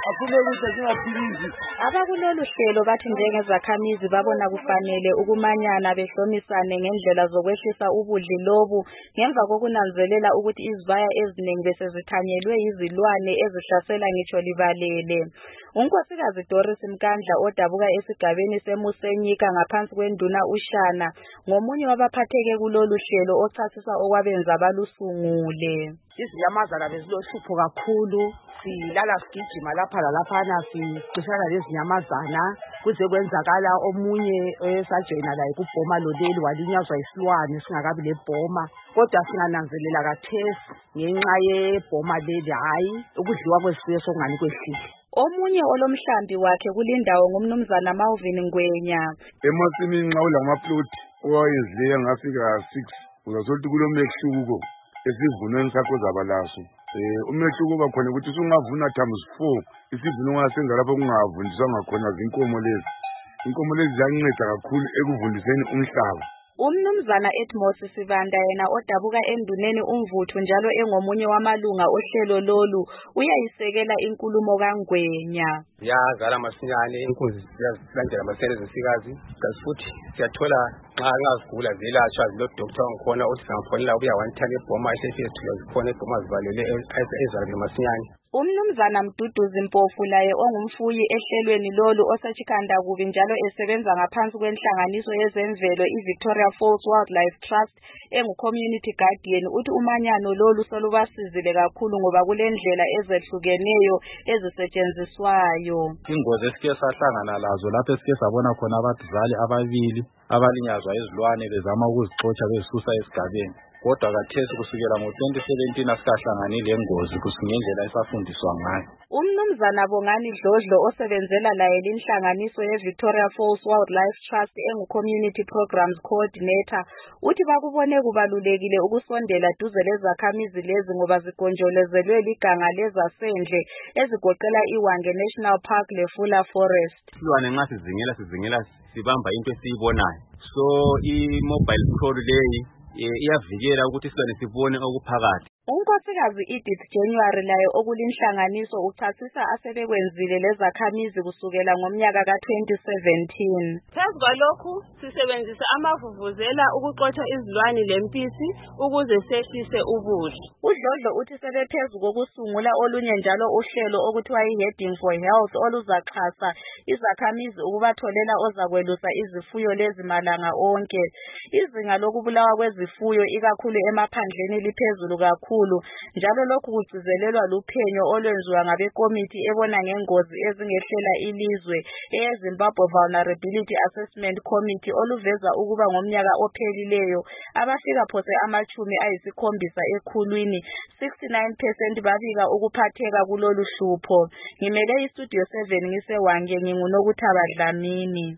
Afune ukuthi singaphilizi. Abakulolu hlelo bathi njengezakhamizi babona kufanele ukumanyana behlomisane ngendlela zokwehlisa ubudli lobu ngemva kokunanzelela ukuthi izibaya eziningi bese zithanyelwe izilwane ezihlasela ngitsho libalele. Unkosikazi Doris Mkandla odabuka esigabeni seMusenyika ngaphansi kwenduna uShana ngomunye wabaphatheke kulolu hlelo ochasisa okwabenza balusungule. Izinyamazana bezilohlupho kakhulu, silala sigijima lapha lalaphana sixishana lezinyamazana kuze kwenzakala omunye esajoyina laye kubhoma loleli walinyazwa isilwane singakabi lebhoma, kodwa singananzelela kathesi ngenxa yebhoma leli hayi ukudliwa kwesifuyo sokungani kwehlile. Omunye olomhlambi wakhe kulindawo ngumnumzana Malvin Ngwenya. Emasimini nxa ulamaploti owayezile ngafika 6 uzathola kulomehluko esivunweni sakho zabalaso. Umehluko bakhona ukuthi sungavuna times 4 isivuno ungasenza lapho kungavundiswa ngakhona zinkomo lezi. Inkomo lezi ziyanceda kakhulu ekuvundiseni umhlaba. Umnumzana Edmos Sibanda yena odabuka enduneni umvuthu njalo engomunye wamalunga ohlelo lolu uyayisekela inkulumo kaNgwenya. Yazala masinyane inkunzi ziyalandela amasele zesikazi futhi siyathola nxa zigula zilatshwa zilo doctor ngikhona uthi sangifonela ubuya wanthala ebhoma ehlefesi thuya zikhona ebhoma zivalele ezalile masinyane. Umnumzana Mduduzi Mpofu laye ongumfuyi ehlelweni lolu osechikanda kubi njalo esebenza ngaphansi kwenhlanganiso yezemvelo iVictoria Falls Wildlife Trust engu-community guardian uthi umanyano lolu solubasizile kakhulu ngoba kulendlela ezehlukeneyo ezisetshenziswayo. Ingozi esike sahlangana lazo lapho esike sabona khona abadlali ababili abalinyazwa izilwane bezama ukuzixotsha bezisusa esigabeni. Kodwa kathesi kusukela ngo-2017 asikahlangani lengozi kusingendlela esafundiswa ngayo. Umnumzana Bongani Dlodlo osebenzela laye linhlanganiso yeVictoria Falls Wildlife Trust engu-Community Programs Coordinator uthi bakubone kubalulekile ukusondela duze lezakhamizi lezi ngoba zigonjolezelwe liganga lezasendle ezigoqela iWange National Park leFula Forest. Silwane nxa sizingela sibamba into esiyibonayo. So i-mobile patrol leyi iyavikela ukuthi silwane sibone okuphakathi. Unkosikazi Edith January laye okulinhlanganiso uchasisa asebekwenzile lezakhamizi kusukela ngomnyaka ka-2017. Phezu kwalokhu sisebenzisa amavuvuzela ukuxotsha izilwane lempisi ukuze sehlise ubudli. uDlodlo uthi sebephezu kokusungula olunye njalo uhlelo okuthiwa yi-Heading for Health oluzaxhasa izakhamizi ukubatholela ozakwelusa izifuyo lezi malanga onke. Izinga lokubulawa kwezifuyo ikakhulu emaphandleni liphezulu kakhulu njalo lokhu kugcizelelwa luphenyo olwenziwa ngabekomiti ebona ngengozi ezingehlela ilizwe eyeZimbabwe Vulnerability Assessment Committee oluveza ukuba ngomnyaka ophelileyo abafika phose 70 ekhulwini 69% babika ukuphatheka kulolu hlupho. Ngimele iStudio 7 ngiseWange nginguNokuthaba Dlamini.